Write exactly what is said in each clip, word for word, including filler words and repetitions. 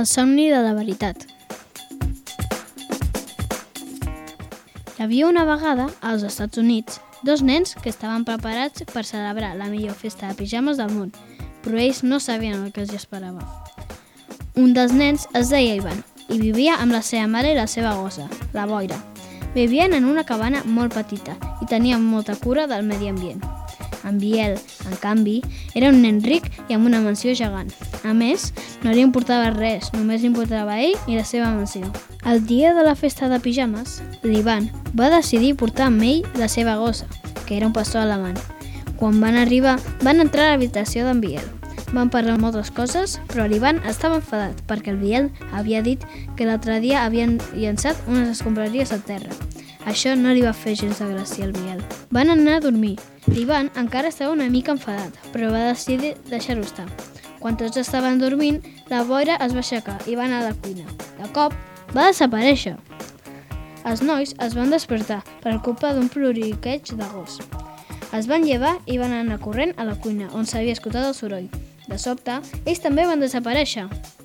El somni de la veritat. Hi havia una vegada, als Estats Units, dos nens que estaven preparats per celebrar la millor festa de pijames del món, però ells no sabien el que els esperava. Un dels nens es deia Ivan i vivia amb la seva mare i la seva gossa, la boira. Vivien en una cabana molt petita i tenien molta cura del medi ambient. En Biel, en canvi, era un nen ric i amb una mansió gegant. A més, no li importava res, només li importava ell i la seva mansió. El dia de la festa de pijames, l'Ivan va decidir portar amb ell la seva gossa, que era un pastor alemany. Quan van arribar, van entrar a l'habitació d'en Biel. Van parlar moltes coses, però l'Ivan estava enfadat perquè el Biel havia dit que l'altre dia havien llançat unes escombraries al terra. Això no li va fer gens de gràcia al Biel. Van anar a dormir. L'Ivan encara estava una mica enfadat, però va decidir deixar-ho estar. Quan tots estaven dormint, la boira es va aixecar i va anar a la cuina. De cop, va desaparèixer. Els nois es van despertar per culpa d'un ploriqueig de gos. Es van llevar i van anar corrent a la cuina, on s'havia escoltat el soroll. De sobte, ells també van desaparèixer.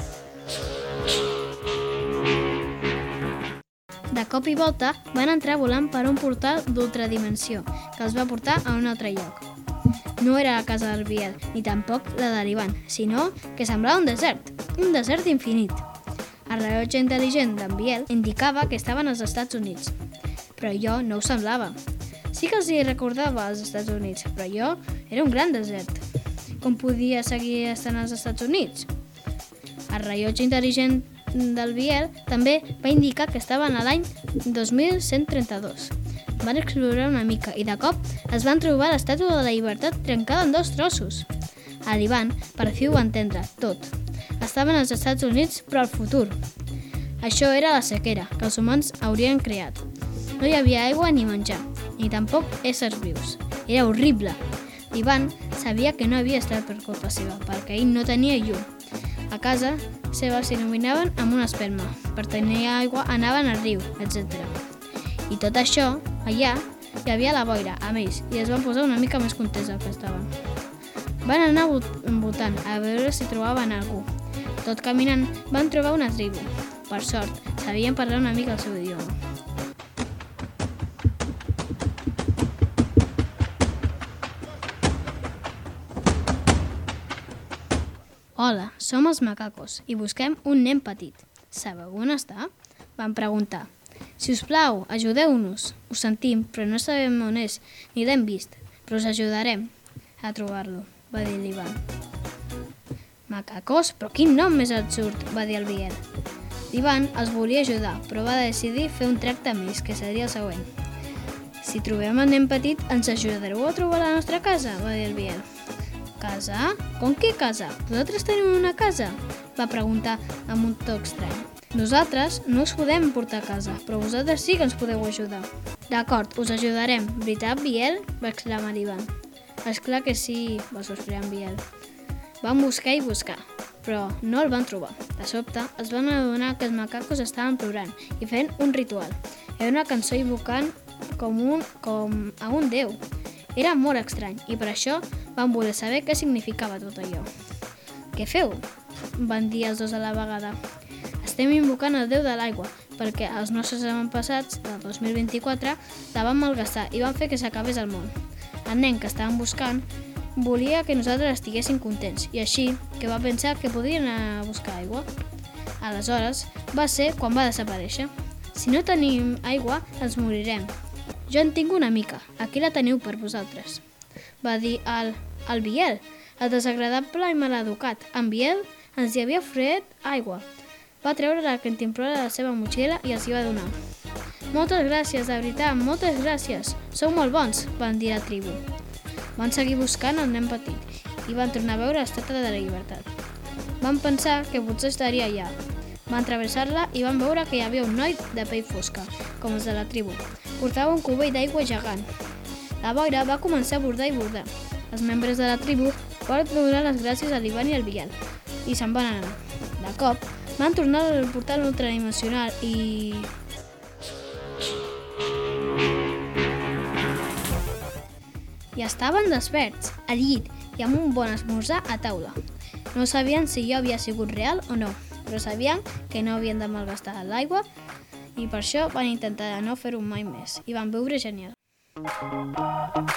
De cop i volta, van entrar volant per un portal d'ultradimensió, que els va portar a un altre lloc. No era la casa del Biel, ni tampoc la de l'Ivan, sinó que semblava un desert, un desert infinit. El rellotge intel·ligent d'en Biel indicava que estaven als Estats Units, però jo no ho semblava. Sí que els hi recordava als Estats Units, però jo era un gran desert. Com podia seguir estant als Estats Units? El rellotge intel·ligent del Biel també va indicar que estaven a l'any dos mil cent trenta-dos. Van explorar una mica i de cop es van trobar l'estàtua de la llibertat trencada en dos trossos. A l'Ivan, per fi ho va entendre tot. Estaven als Estats Units, però al futur. Això era la sequera que els humans haurien creat. No hi havia aigua ni menjar, ni tampoc éssers vius. Era horrible. L'Ivan sabia que no havia estat per culpa seva, perquè ell no tenia llum. A casa seva s'il·luminaven amb una espelma. Per tenir aigua anaven al riu, etcètera. I tot això, allà, hi havia la boira, a més, i es van posar una mica més contents del que estaven. Van anar voltant a veure si trobaven algú. Tot caminant van trobar una tribu. Per sort, sabien parlar una mica el seu idioma. Hola, som els macacos i busquem un nen petit. Sabeu on està? Van preguntar. Si us plau, ajudeu-nos. Ho sentim, però no sabem on és, ni l'hem vist, però us ajudarem a trobar-lo, va dir l'Ivan. Macacos? Però quin nom més absurd, va dir el Biel. L'Ivan els volia ajudar, però va decidir fer un tracte més, que seria el següent. Si trobem el nen petit, ens ajudareu a trobar la nostra casa, va dir el Biel. Casa? Com que casa? Vosaltres teniu una casa? Va preguntar amb un to estrany. Nosaltres no us podem portar a casa, però vosaltres sí que ens podeu ajudar. D'acord, us ajudarem. Veritat, Biel? Va exclamar l'Ivan. Esclar que sí, va sospirar en Biel. Van buscar i buscar, però no el van trobar. De sobte, es van adonar que els macacos estaven plorant i fent un ritual. Era una cançó invocant com, un, com a un déu. Era molt estrany i per això van voler saber què significava tot allò. Què feu? Van dir els dos a la vegada. Estem invocant el déu de l'aigua perquè els nostres avantpassats del dos mil vint-i-quatre la van malgastar i van fer que s'acabés el món. El nen que estaven buscant volia que nosaltres estiguéssim contents i així que va pensar que podien anar a buscar aigua. Aleshores va ser quan va desaparèixer. Si no tenim aigua, ens morirem. Jo en tinc una mica, aquí la teniu per vosaltres, va dir el, el Biel, el desagradable i maleducat. En Biel ens hi havia ofert aigua. Va treure la cantimplora de la seva motxilla i els hi va donar. Moltes gràcies, de veritat, moltes gràcies. Sou molt bons, van dir la tribu. Van seguir buscant el nen petit i van tornar a veure l'estàtua de la llibertat. Van pensar que potser estaria allà. Van travessar-la i van veure que hi havia un noi de pell fosca, com els de la tribu. Portava un cubell d'aigua gegant. La boira va començar a bordar i bordar. Els membres de la tribu van donar les gràcies a l'Ivan i al Biel i se'n van anar. De cop, van tornar al portal ultradimensional i... I estaven desperts, al llit i amb un bon esmorzar a taula. No sabien si jo havia sigut real o no. però sabien que no havien de malgastar l'aigua i per això van intentar no fer-ho mai més i van viure genial.